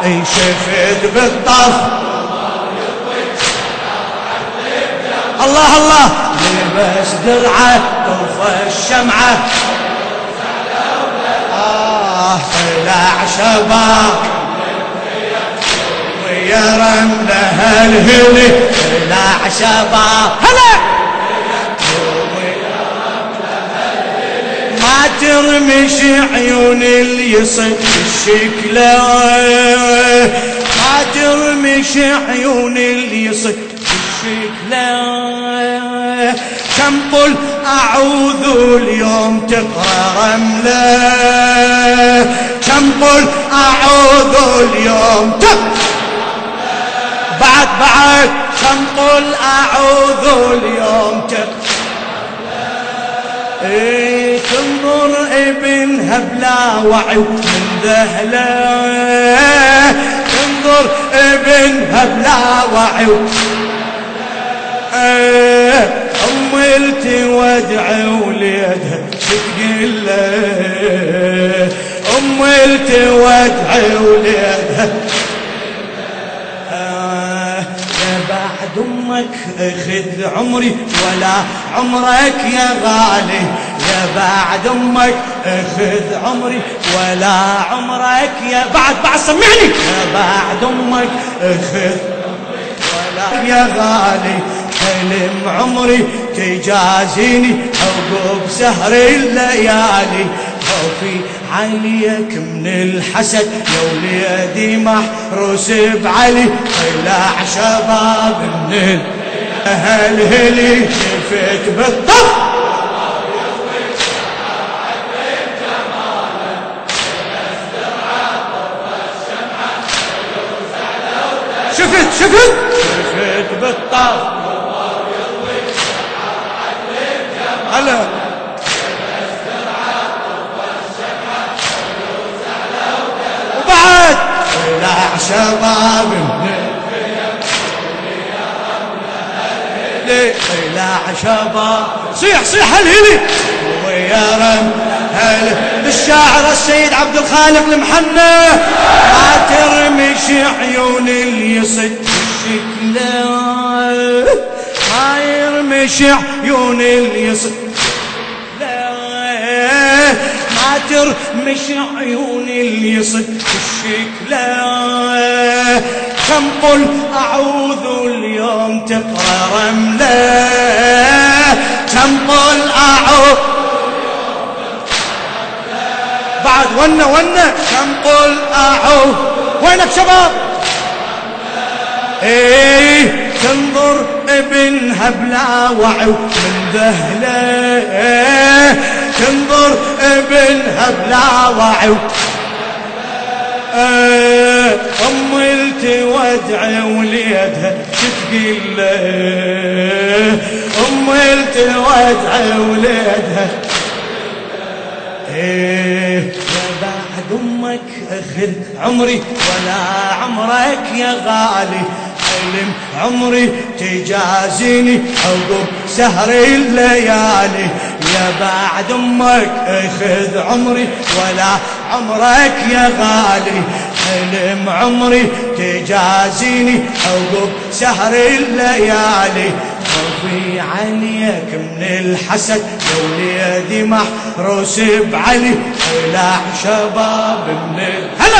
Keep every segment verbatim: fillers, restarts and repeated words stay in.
شفت بالطف الله الله لبس درعه طفى الشمعه آه طلع شباب ويا رمله الهلي طلع شباب هلا ما ترمش عيون اللي يصد الشكله ما ترمش عيون اللي يصد الشكله كم قل أعوذ اليوم تقرأ رمله كم قل أعوذ اليوم تقرأ بعد بعد كم قل أعوذ اليوم تقرأ ايه تنظر ابن هبلا وعي من ذهله تنظر ابن هبلا وعي ايه ام التودع وليدها تقول له ام التودع وليدها بعد امك اخذ عمري ولا عمرك يا غالي يا بعد امك اخذ عمري ولا عمرك يا بعد بعد سمعني يا بعد امك اخذ عمري ولا يا غالي حلم عمري تجازيني عقب سهر الليالي خوفي عليك من الحسد يا وليدي محروس بعلي طلع شباب من الهلي شفت بالطف شفت شفت شفت بالطف هلا وبعد طلع شباب طلع شباب صيح صيح الهلي ويا رم هل الشاعر السيد عبد الخالق المحنى ما ترمش عيون اللي يصد الشكله ما يرمش عيون اللي يصد ما ترمش عيون اللي يصد الشكله كم قل أعوذ اليوم تقرأ رمله كم قل أعوذ بعد ونا ونا كم قل أعوذ وينك شباب ايه تنظر ابن هبلا وعو من ذهله تنظر ابن هبلا وعو ام التودع وليدها تتقل له ام التودع وليدها ايه يا بعد امك اخذ عمري ولا عمرك يا غالي حلم عمري تجازيني عقب سهر الليالي يا بعد امك اخذ عمري ولا عمرك يا غالي حلم عمري تجازيني عقب سهر الليالي خوفي عليك من الحسد يا وليدي محروس بعلي طلع شباب من الهلا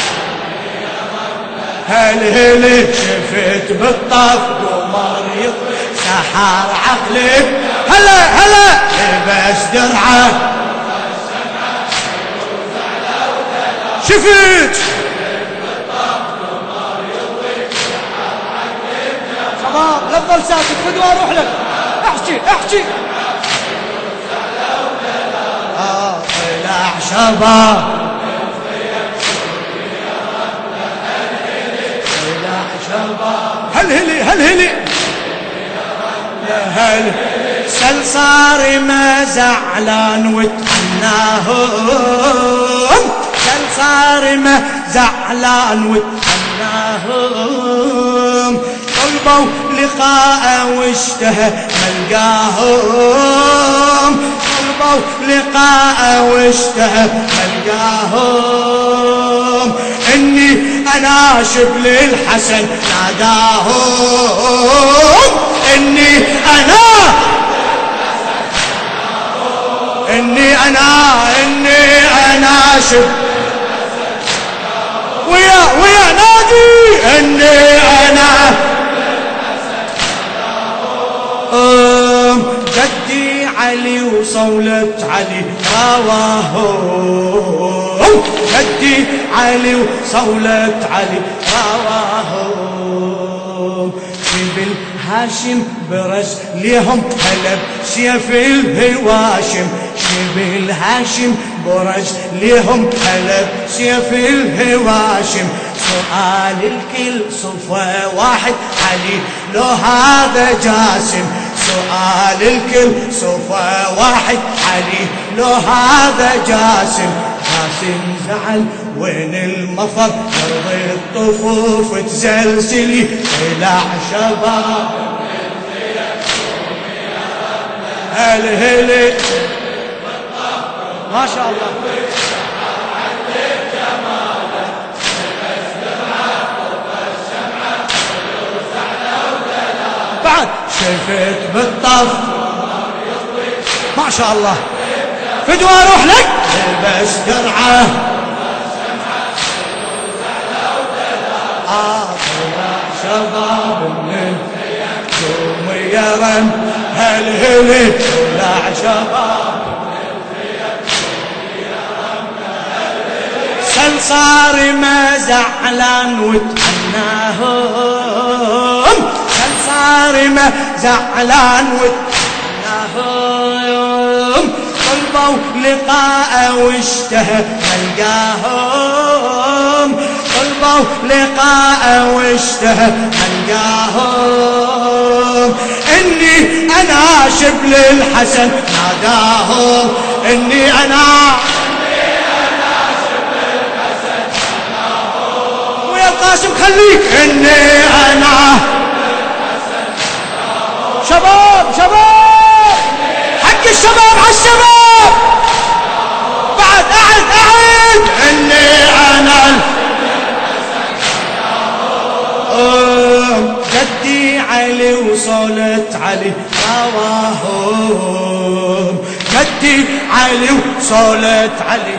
هالهلي شفت بالطف قمر يطلع سحر عقلي هلا هلا لبس درعه شفت شباب لا تظل ساكت خذ واروح لك احكي احكي اه طلع شباب هالهلي هالهلي هل سل صار ما زعلان وتحناهم سل صار ما زعلان وتحناهم طلبوا لقاء واشتهى ملقاهم طلبوا لقاء واشتهى ملقاهم إني أناشب للحسن ناداهم إني أنا إني أنا إني أناشب ويا ويا نادي إني أنا جدي علي وصولة علي رواهم جدي علي وصولة علي رواهم شبل هاشم برز ليهم هلب سيف الهواشم شبل هاشم برز ليهم هلب سيف الهواشم سؤال الكل صفة واحد علي لو هذا جاسم سؤال الكل صفة واحد علي لو هذا جاسم جاسم زعل وين المفر يرضي الطفوف تزلزلي إلى شباب هل هلي ما شاء الله بعد شفت بالطف ما شاء الله فدوى اروح لك البس درعه اطلع شباب من يوم يرم هل هلي طلع شباب سل صار ما زعلان وتعناهم صار ما زعلان وتعناهم طلبوا لقاء واشتهى ملقاهم طلبوا لقاء واشتهى ملقاهم إني أناشب للحسن ناداهم إني أنا ويا القاسم خليك إني أنا شباب شباب حق الشباب على الشباب بعد أعد أعد إني أنا جدي علي وصولة علي رواهم جدي علي وصولة علي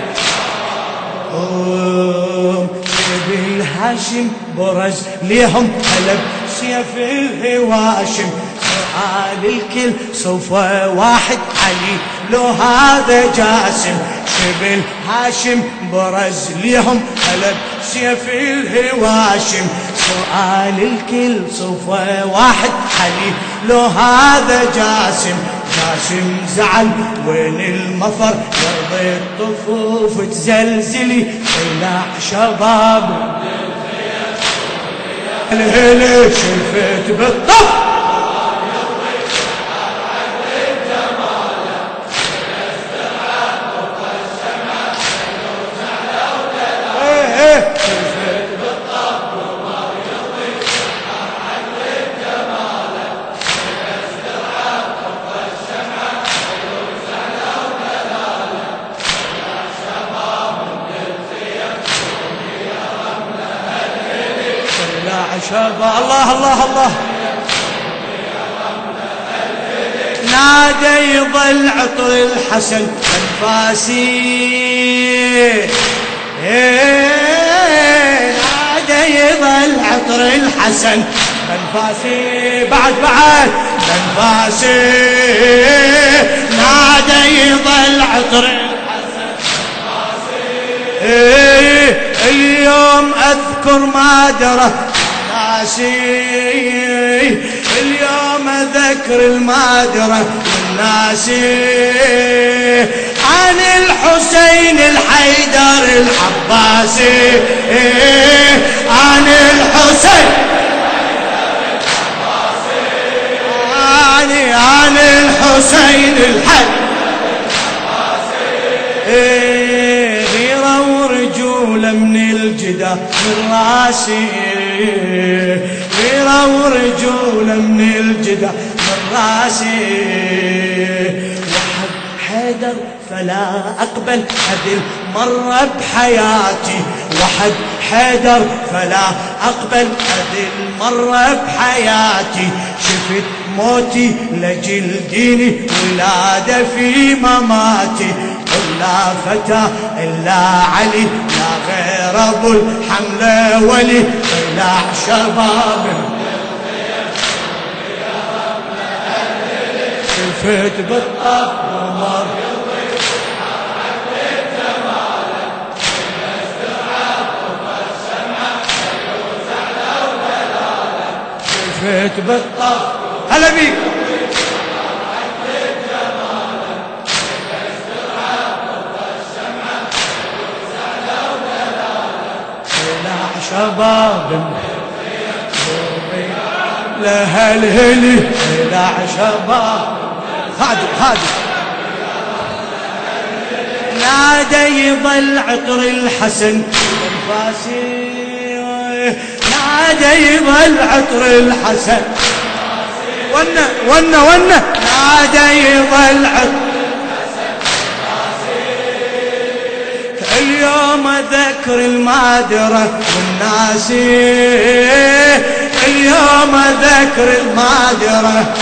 شبل هاشم برز ليهم هلب سيف الهواشم سؤال الكل صفة واحد علي لو هذا جاسم شبل هاشم برز ليهم هلب سيف الهواشم سؤال الكل صفة واحد علي لو هذا جاسم جاسم زعل وين المفر يرضي الطفوف تزلزلي طلع شباب الهلي شفت بالطف شباب الله الله الله نادى يظل عطر الحسن انفاسي نادى يظل عطر الحسن انفاسي بعد بعد انفاسي نادى يظل عطر الحسن انفاسي اليوم اذكر ما درى ناسي اليوم اذكر المادرة والناسي عن الحسين الحيدر العباسي عن الحسين عن عن الحسين الحيدر غيرة ورجولة من الجدة من راسي غيرة ورجولة من الجدة من راسي وحب حيدر فلا أقبل هذه المرة بحياتي، وحد حيدر فلا أقبل هذه المرة بحياتي. شفت موتي لجل ديني ولادة في مماتي، لا فتى إلا علي لا غير أبو الحملة ولي، طلع شباب شفت بالطف ومر شفت بالطف. هلا بيك شباب لهالهلي لا شباب هادي هادي نادى يظل عطر الحسن الفاسي، نادى يظل عطر الحسن ونا ونا ونا نادى يظل عطر اليوم اذكر المادرة والناس، اليوم اذكر المادرة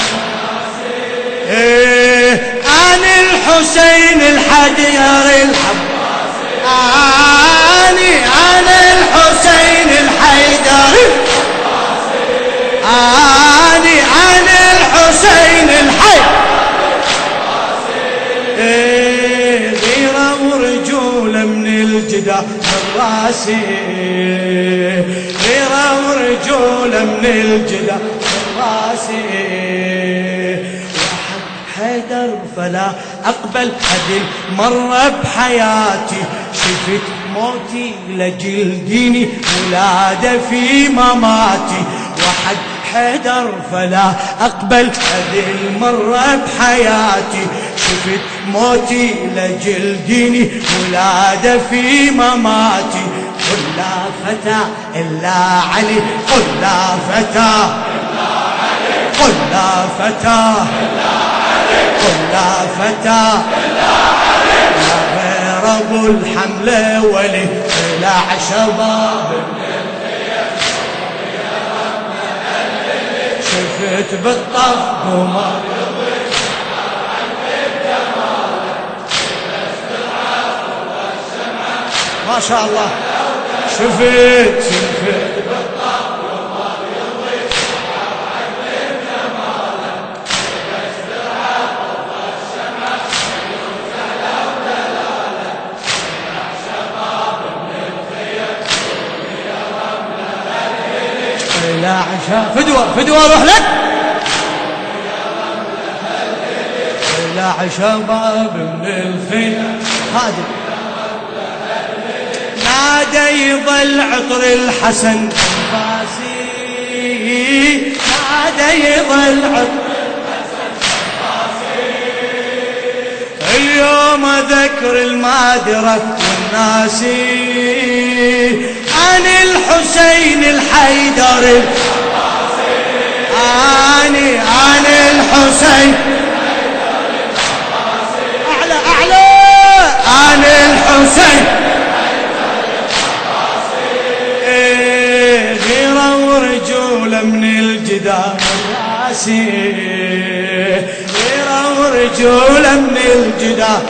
عن الحسين الحجر العباسي، اني عن الحسين الحيدر اني عن الحسين الحيدر غيرة ورجولة من الجدار من راسي، غيرة ورجولة من الجدار من راسي. وحد حيدر فلا أقبل هذه المرة بحياتي، شفت موتي لجل ديني ولادة في مماتي. وحد حيدر فلا أقبل هذه المرة بحياتي، شفت موتي لجل ديني ولادة في مماتي. قل لا فتى إلا علي، قل لا فتى إلا علي، قل لا فتى إلا علي، قل لا فتى إلا علي، لا غير أبو الحملة ولي، طلع شباب شفت بالطف قمر ما شاء الله. شفت شفت بالطف قمر يضوي على جماله، يسترعى فوق الشمع يوسع ودلاله، شباب من الخير يا رمله الهلي، طلع شباب فدوه فدوه روح لك، طلع شباب من الخير هادي نادى يظل عطر الحسن الفاسي، نادى يظل عطر الحسن الفاسي. اليوم اذكر المادرة والناسي عن الحسين الحيدر العباسي، اني عن الحسين الحيدر العباسي، اعلى اعلى عن الحسين من الجدار راسي، غيره ورجوله من الجدار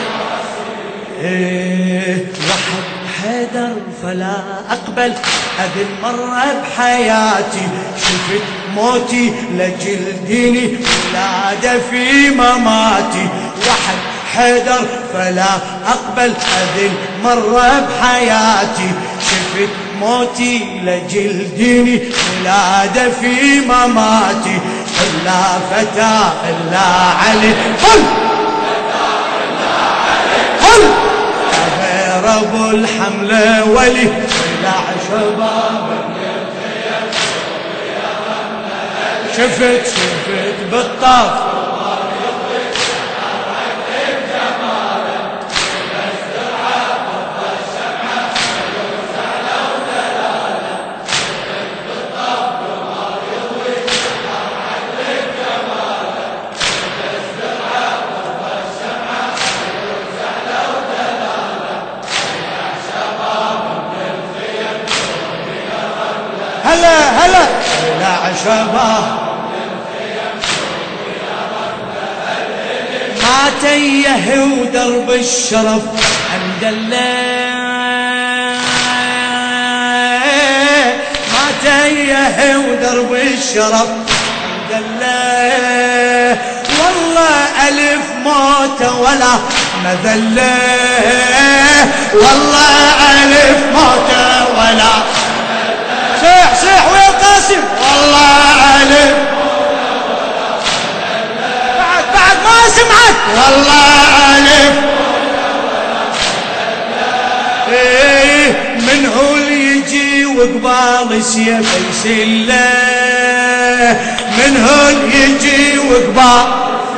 راسي. وحد حيدر فلا أقبل هذه المرة بحياتي، شفت موتي لجل ديني ولادة في مماتي. وحد حيدر فلا أقبل هذه المرة بحياتي، شفت موتي لجل ديني ولادة في مماتي. قل لا فتى إلا علي، قل قل غير أبو الحملة ولي، طلع شباب شفت شفت بالطف هلا هلا طلع شباب ما تيه ودرب الشرف عند الله ما تيه ودرب الشرف عند الله والله ألف موت ولا مذلة والله ألف موت ولا صيح صيح ويا قاسم والله ألف بعد بعد ما سمعت والله ألف ايه من هو اللي يجي وقبال سيف يسله من هو اللي يجي وقبال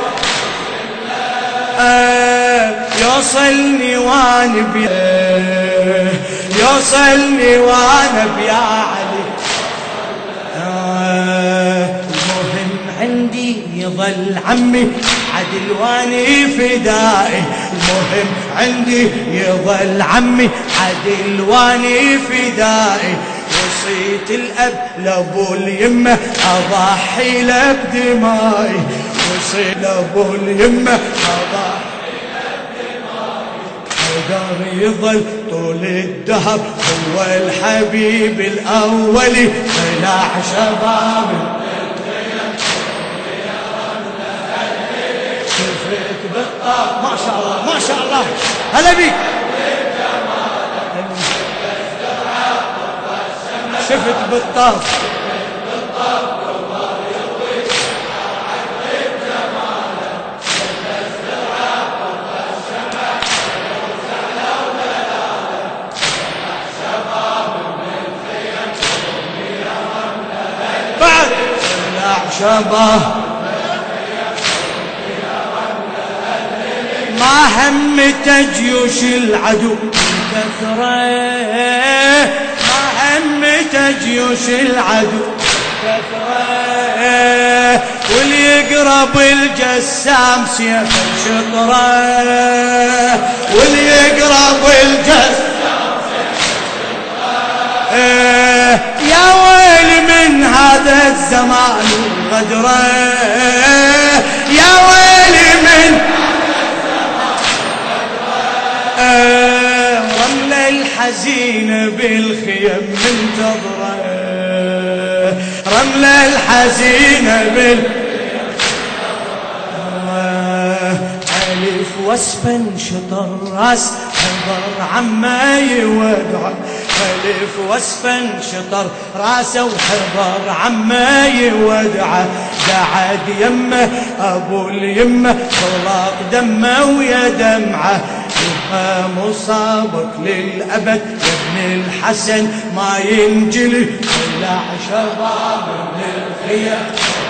آه يوصلني وانا بيا يوصلني وانا بيا علي آه المهم عندي يظل عمي عدل واني فدائي المهم عندي يظل عمي عدل واني فدائي وصيت الأب لأبو اليمة أضحي له بدمائي وصيت لأبو اليمة أضحي له بدمائي حيدر يظل طول الدهر هو الحبيب الأولي طلع شباب شفت بالطاق ما شاء الله ما شاء الله هلا بيك شفت بالطاق بعد طلع شباب ما همت جيوش العدو كثرة ما همت جيوش العدو كثرة واللي يقرب الجسام سيف شطرة واللي يقرب الجسام سيف شطرة يا ويل من هذا الزمان الغدرة يا ويل من رمل الحزين بالخيم منتظرة رمل الحزين بالخيم ألف وصفا شطر راس حضر عما يودع ألف وصفا شطر راسه وحضر عما يودعه قعد يمه أبو اليمه طلق دمه ويا دمعه مصابك للأبد يا ابن الحسن ما ينجلي طلع شباب من الخيام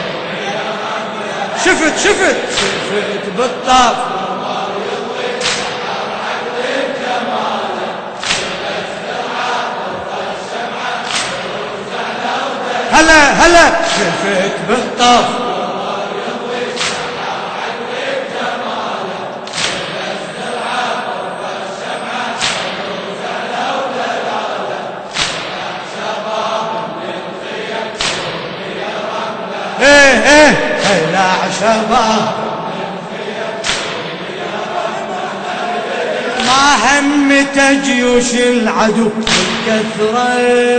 شفت شفت شفت بالطاف هلا هلا شفت بالطاف ايه ايه طلع شباب ما همت جيوش العدو بالكثرة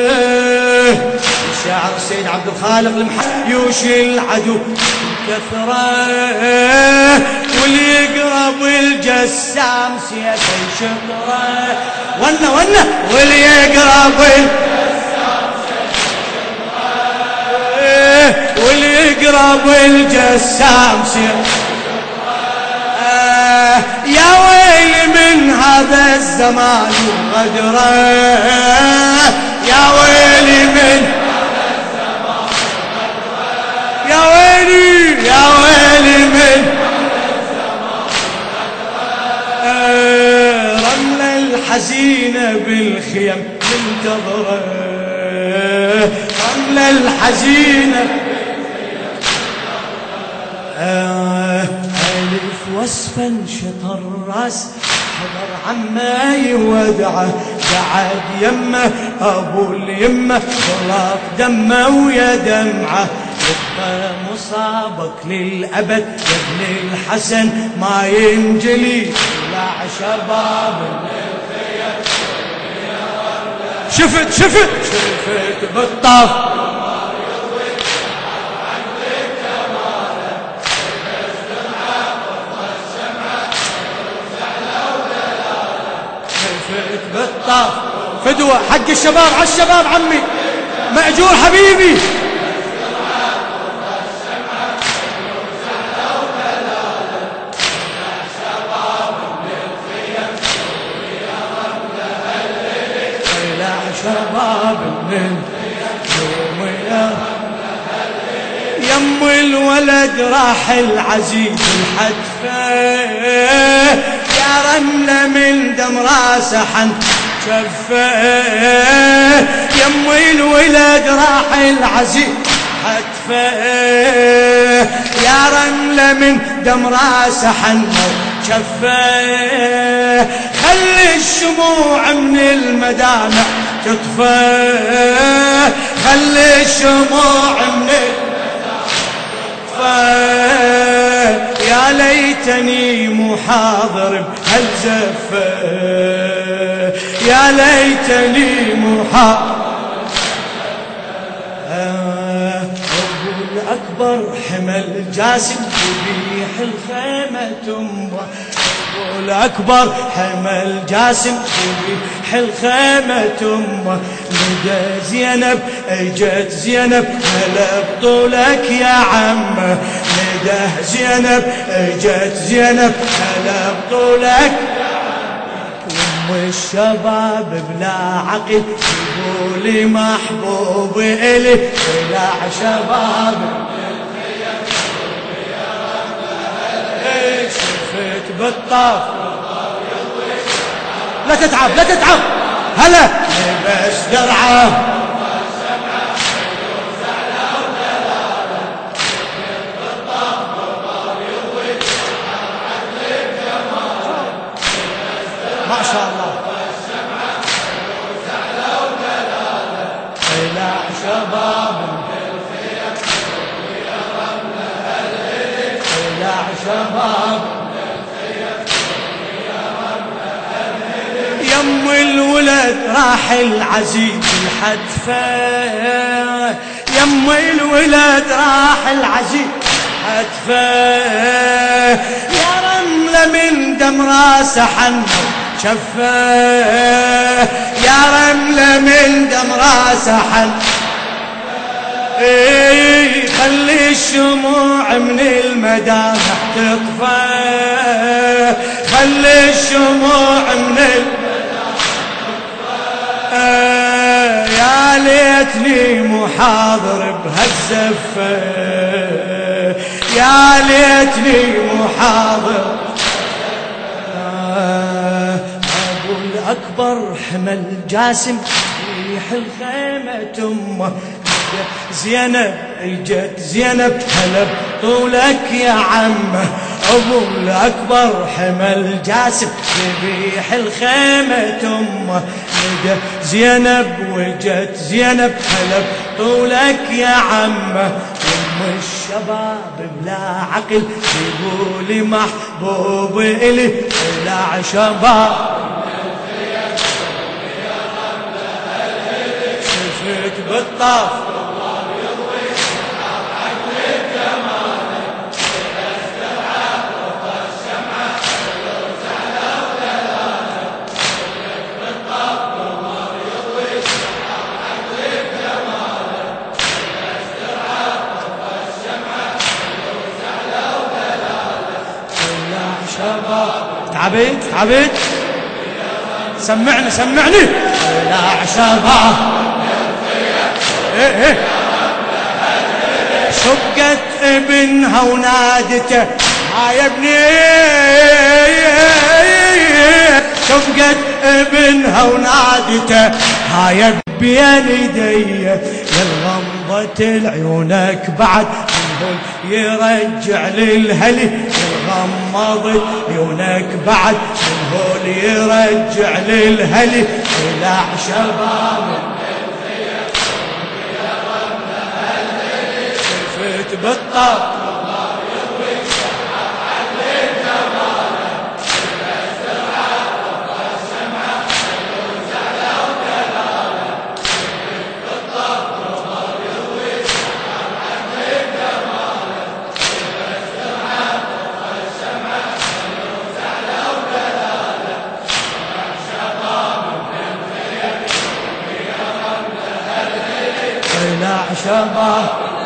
الشاعر السيد عبد الخالق المحسن جيوش العدو بالكثرة واللي يقرب الجسام سيف شطرة ونا ونا واللي يقرب واللي يقرب الجسام سير آه يا ويل من هذا الزمان غدره يا ويلي من هذا الزمان يا ويلي يا ويلي من هذا الزمان آه رمل الحزينة بالخيم منتظره رمل الحزينة آه ألف وصفا شطر راس حضر عما يودعه قعد يمه ابو اليمه ضرب دمه ويا دمعه يبقى مصابك للابد يا ابن الحسن ما ينجلي طلع شباب شفت شفت شفت بالطاف شفت بالطاف فدوة حق الشباب على الشباب عمي مأجور حبيبي شباب من يوم يا يم الولد راح العزيز الحدفه يا رمله من دم راسه حن شفه يم الولد راح العزيز حدفه يا رمله من دم راسه حن شفه خلي الشموع من المدامع تطفى خلي الشموع من تطفى يا ليتني مو حاضر بهالزفة يا ليتني مو حاضر أبو الأكبر حمل جاسم يبيح الخيمة تمره أبو الأكبر حمل جاسم يبيح الخيمة تمه لدى زينب اجت زينب هلا بطولك يا عمه لدى زينب اجت زينب هلا بطولك والشباب بلا عقل يقولي محبوب إلي طلع شباب شفت بالطاف لا تتعب لا تتعب هلا لبس درعه ما شاء الله طلع شباب طلع شباب يم الولد راح العزيز الحدفه يم الولد راح العزيز حدفه يا رمله من دم راسه حنه شفه يا رمله من دم راسه حن اي خلي الشموع من المدامع تطفى خلي الشموع من المدامع تطفى يا ليتني مو حاضر بهالزفه يا ليتني مو حاضر أكبر حمل جاسم ريح الخيمة تمه زينب اجت زينب هلا بطولك يا عمه أبو الأكبر حمل جاسم ريح الخيمة تمه لقى زينب وجت زينب هلا بطولك يا عمه يم الشباب بلا عقل يقولي محبوب إلي طلع شباب بالطاف تعبت تعبت سمعني سمعني لا شباب ايه ايه شقت ابنها ونادته ها يا ابني شقت ابنها ونادته ها يا بين ايدي يا الغمضة العيونك بعد شهول يرجع للهلي غمضت عيونك بعد شهول يرجع للهلي طلع شباب شفت بالطاق شباب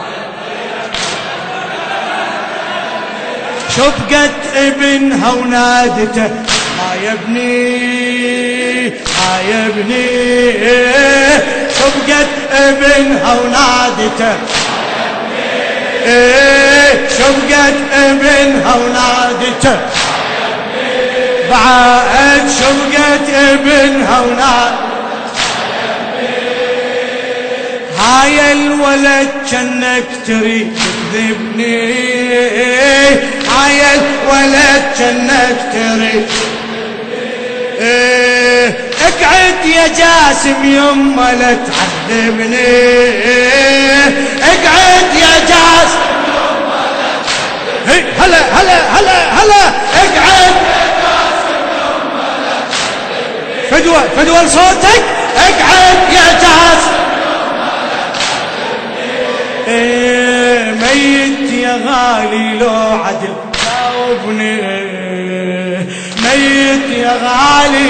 شفقت ابنها ونادته ها يا ابني ها يا ابني شفقت ابنها ونادته شفقت ابنها ونادته بعد شفقت ابنها ونادته هاي الولد جنك تريد تكذبني هاي الولد جنك تريد اقعد يا جاسم يما لا تعذبني اقعد يا جاسم يما لا تعذبني هلا هلا هلا هلا اقعد يا جاسم يما لا تعذبني فدوى فدوى لصوتك اقعد يا جاسم إيه ميت يا غالي لو عدل جاوبني ميت يا غالي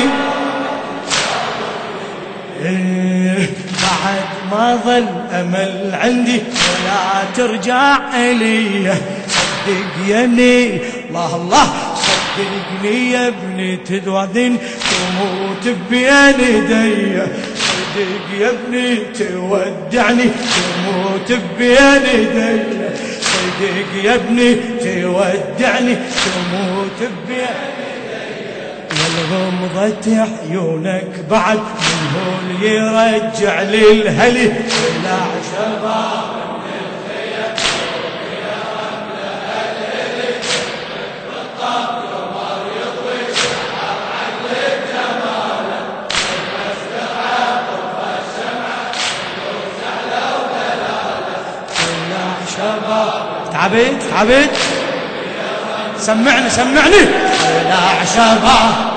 إيه بعد ما ظل أمل عندي ولا ترجع إلي صدق يا ابني الله الله صدقني يا ابني تدوذن تموت بين يدي صدق يا ابني تودعني تموت بين يدي صدق يا ابني تودعني تموت بين يدي والغمضة عيونك بعد من هول يرجع للهلي طلع شباب تعبت تعبت سمعني سمعني طلع شباب